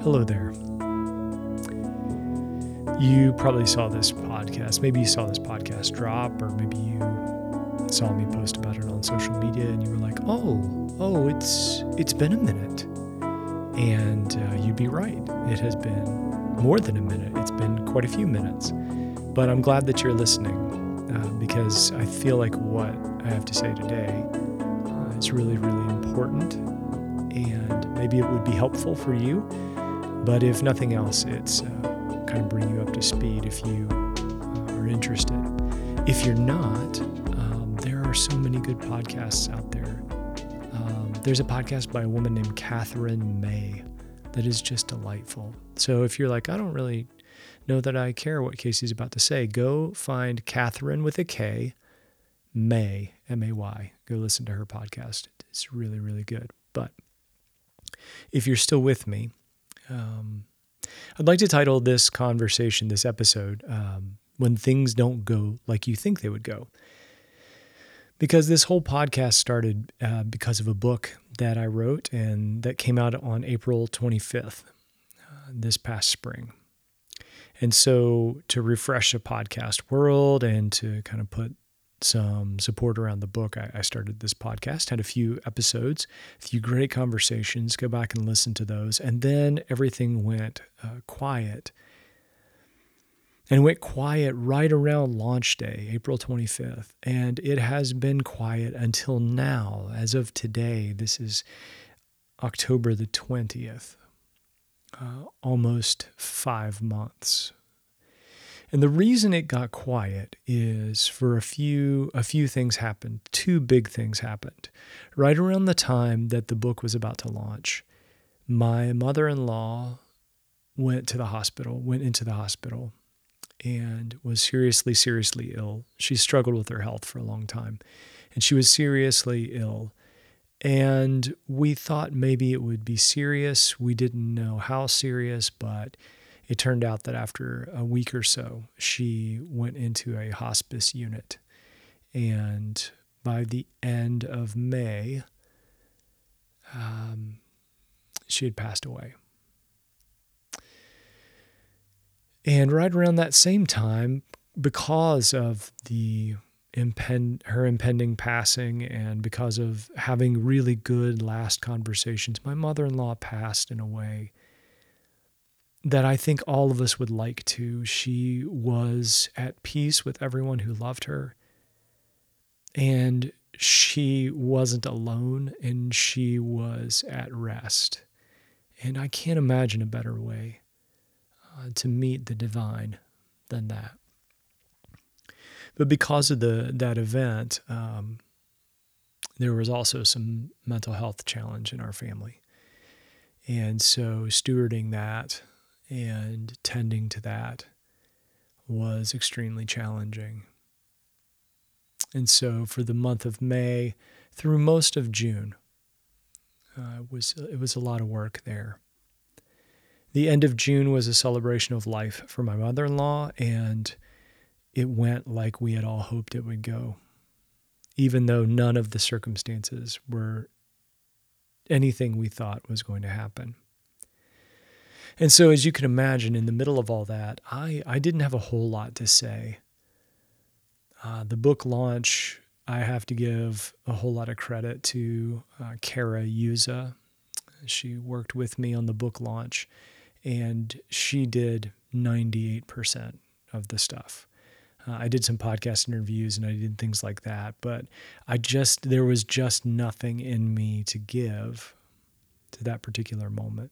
Hello there. You probably saw this podcast. Maybe you saw this podcast drop, or maybe you saw me post about it on social media and you were like, oh, it's been a minute. And you'd be right. It has been more than a minute. It's been quite a few minutes. But I'm glad that you're listening because I feel like what I have to say today is really, really important. And maybe it would be helpful for you. But if nothing else, it's kind of bring you up to speed if you are interested. If you're not, there are so many good podcasts out there. There's a podcast by a woman named Katherine May that is just delightful. So if you're like, I don't really know that I care what Casey's about to say, go find Katherine with a K, May, M-A-Y. Go listen to her podcast. It's really, really good. But if you're still with me, I'd like to title this conversation, this episode, When Things Don't Go Like You Think They Would Go. Because this whole podcast started because of a book that I wrote and that came out on April 25th, this past spring. And so to refresh a podcast world and to kind of put some support around the book, I started this podcast, had a few episodes, a few great conversations, go back and listen to those. And then everything went quiet. And went quiet right around launch day, April 25th. And it has been quiet until now. As of today, this is October the 20th, almost 5 months. And the reason it got quiet is for a few things happened. Two big things happened. Right around the time that the book was about to launch, my mother-in-law went into the hospital and was seriously ill. She struggled with her health for a long time, and she was seriously ill. And we thought maybe it would be serious. We didn't know how serious, but it turned out that after a week or so, she went into a hospice unit. And by the end of May, she had passed away. And right around that same time, because of her impending passing and because of having really good last conversations, my mother-in-law passed in a way that I think all of us would like to. She was at peace with everyone who loved her, and she wasn't alone, and she was at rest. And I can't imagine a better way to meet the divine than that. But because of that event, there was also some mental health challenge in our family. And so stewarding that and tending to that was extremely challenging. And so for the month of May through most of June, it was a lot of work there. The end of June was a celebration of life for my mother-in-law, and it went like we had all hoped it would go, even though none of the circumstances were anything we thought was going to happen. And so as you can imagine, in the middle of all that, I didn't have a whole lot to say. The book launch, I have to give a whole lot of credit to Kara Yuza. She worked with me on the book launch, and she did 98% of the stuff. I did some podcast interviews and I did things like that, but there was just nothing in me to give to that particular moment.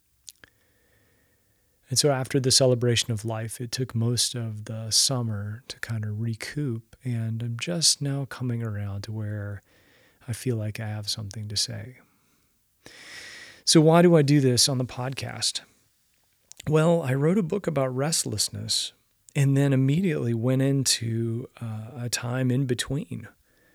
And so after the celebration of life, it took most of the summer to kind of recoup, and I'm just now coming around to where I feel like I have something to say. So why do I do this on the podcast? Well, I wrote a book about restlessness and then immediately went into a time in between.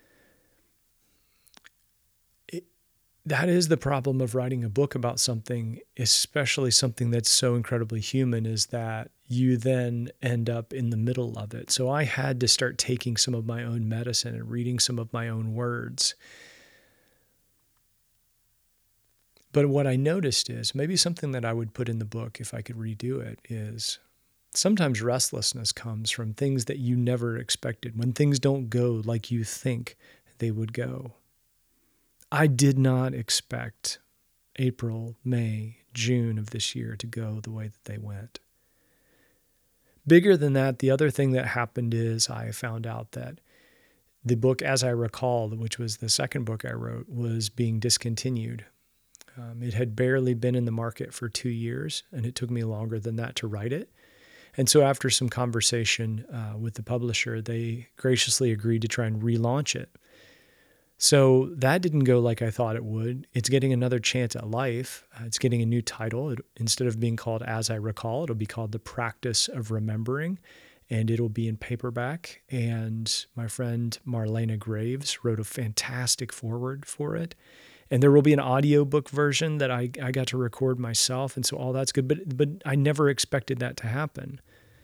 That is the problem of writing a book about something, especially something that's so incredibly human, is that you then end up in the middle of it. So I had to start taking some of my own medicine and reading some of my own words But what I noticed is maybe something that I would put in the book if I could redo it is sometimes restlessness comes from things that you never expected, when things don't go like you think they would go. I did not expect April, May, June of this year to go the way that they went. Bigger than that, the other thing that happened is I found out that the book, As I Recall, which was the second book I wrote, was being discontinued. It had barely been in the market for 2 years, and it took me longer than that to write it. And so after some conversation with the publisher, they graciously agreed to try and relaunch it. So that didn't go like I thought it would. It's getting another chance at life. It's getting a new title. Instead of being called As I Recall, it'll be called The Practice of Remembering, and it'll be in paperback. And my friend Marlena Graves wrote a fantastic foreword for it. And there will be an audiobook version that I got to record myself, and so all that's good. But I never expected that to happen.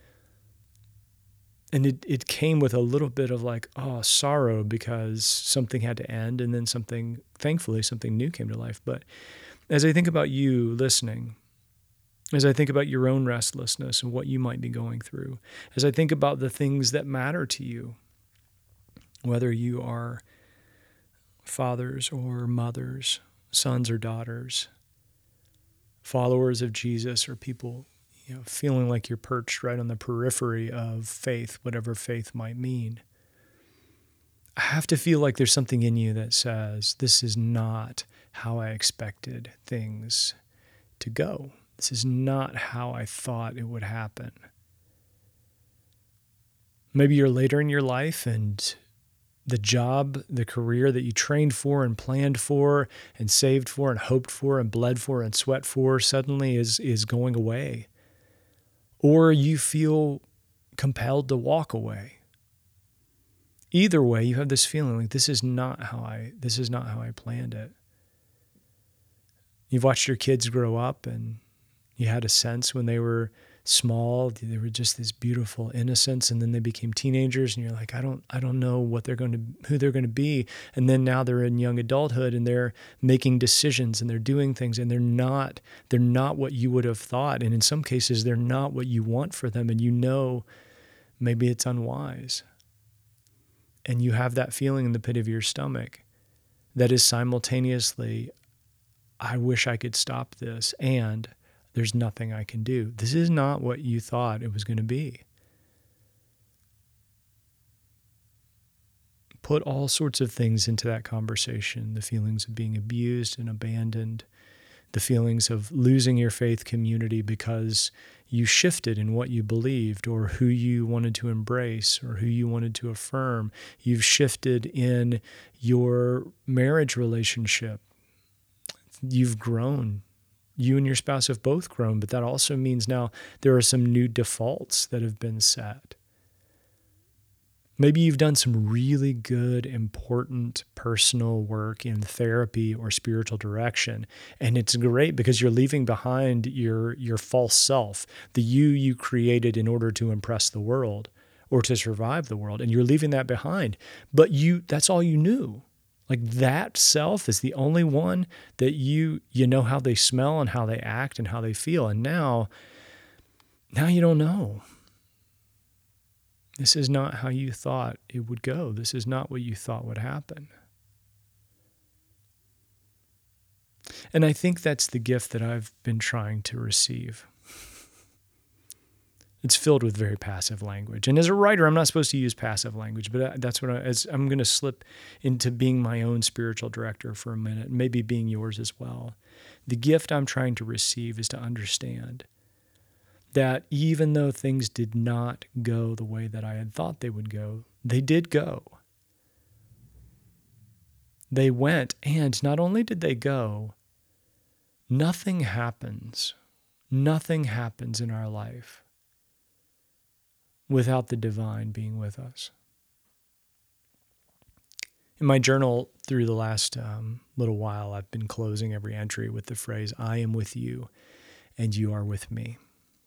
And it came with a little bit of sorrow because something had to end, and then thankfully, something new came to life. But as I think about you listening, as I think about your own restlessness and what you might be going through, as I think about the things that matter to you, whether you are fathers or mothers, sons or daughters, followers of Jesus, or people feeling like you're perched right on the periphery of faith, whatever faith might mean. I have to feel like there's something in you that says, this is not how I expected things to go. This is not how I thought it would happen. Maybe you're later in your life and the job, the career that you trained for and planned for and saved for and hoped for and bled for and sweat for suddenly is going away. Or you feel compelled to walk away. Either way, you have this feeling like this is not how I planned it. You've watched your kids grow up, and you had a sense when they were small, they were just this beautiful innocence, and then they became teenagers, and you're like, I don't know who they're going to be. And then now they're in young adulthood, and they're making decisions, and they're doing things, and they're not what you would have thought. And in some cases, they're not what you want for them. And maybe it's unwise. And you have that feeling in the pit of your stomach that is simultaneously, I wish I could stop this, and there's nothing I can do. This is not what you thought it was going to be. Put all sorts of things into that conversation: the feelings of being abused and abandoned, the feelings of losing your faith community because you shifted in what you believed or who you wanted to embrace or who you wanted to affirm. You've shifted in your marriage relationship. You've grown. You and your spouse have both grown, but that also means now there are some new defaults that have been set. Maybe you've done some really good, important personal work in therapy or spiritual direction, and it's great because you're leaving behind your false self, the you created in order to impress the world or to survive the world, and you're leaving that behind. But that's all you knew. Like, that self is the only one that you know how they smell and how they act and how they feel. And now you don't know. This is not how you thought it would go. This is not what you thought would happen. And I think that's the gift that I've been trying to receive. It's filled with very passive language. And as a writer, I'm not supposed to use passive language, but that's what I'm going to slip into being my own spiritual director for a minute, maybe being yours as well. The gift I'm trying to receive is to understand that even though things did not go the way that I had thought they would go, they did go. They went, and not only did they go, nothing happens in our life without the divine being with us. In my journal through the last little while, I've been closing every entry with the phrase, I am with you and you are with me.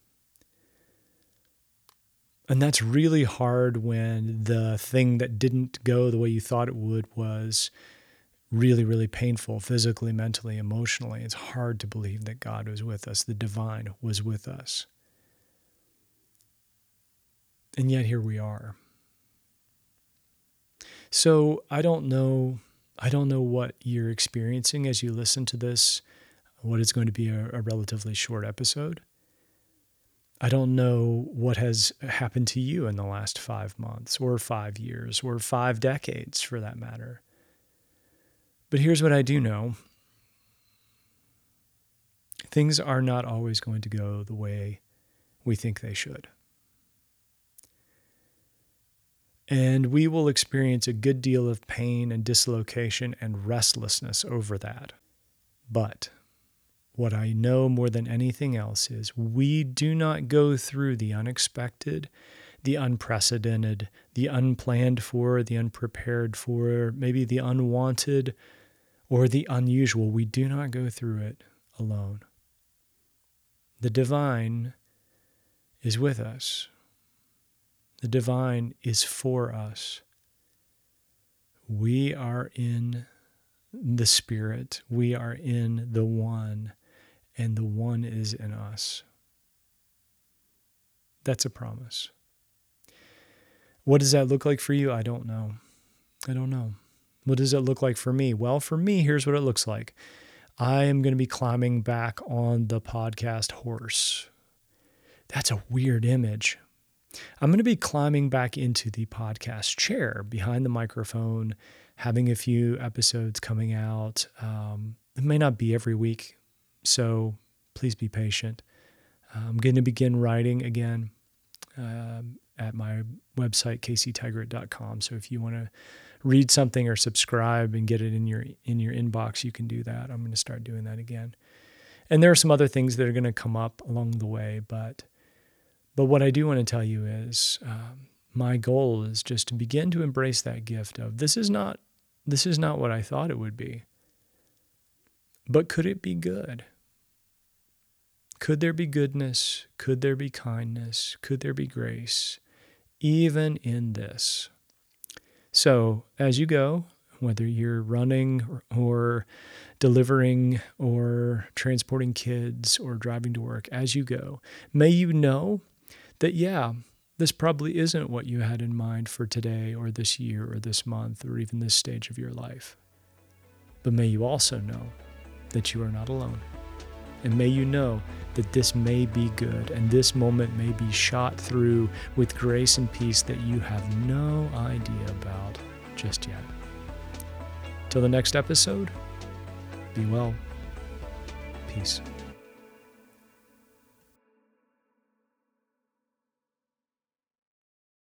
And that's really hard when the thing that didn't go the way you thought it would was really, really painful physically, mentally, emotionally. It's hard to believe that God was with us, the divine was with us. And yet here we are. So I don't know what you're experiencing as you listen to this, what is going to be a relatively short episode. I don't know what has happened to you in the last 5 months or 5 years or 5 decades for that matter. But here's what I do know. Things are not always going to go the way we think they should. And we will experience a good deal of pain and dislocation and restlessness over that. But what I know more than anything else is we do not go through the unexpected, the unprecedented, the unplanned for, the unprepared for, maybe the unwanted or the unusual. We do not go through it alone. The divine is with us. The divine is for us. We are in the Spirit. We are in the One, and the One is in us. That's a promise. What does that look like for you? I don't know. What does it look like for me? Well, for me, here's what it looks like. I am going to be climbing back on the podcast horse. That's a weird image. I'm going to be climbing back into the podcast chair behind the microphone, having a few episodes coming out. It may not be every week, so please be patient. I'm going to begin writing again at my website, caseytigert.com. So if you want to read something or subscribe and get it in your inbox, you can do that. I'm going to start doing that again. And there are some other things that are going to come up along the way, but what I do want to tell you is my goal is just to begin to embrace that gift of this is not what I thought it would be. But could it be good? Could there be goodness? Could there be kindness? Could there be grace? Even in this. So as you go, whether you're running or delivering or transporting kids or driving to work, as you go, may you know that, this probably isn't what you had in mind for today or this year or this month or even this stage of your life. But may you also know that you are not alone. And may you know that this may be good and this moment may be shot through with grace and peace that you have no idea about just yet. Till the next episode, be well. Peace.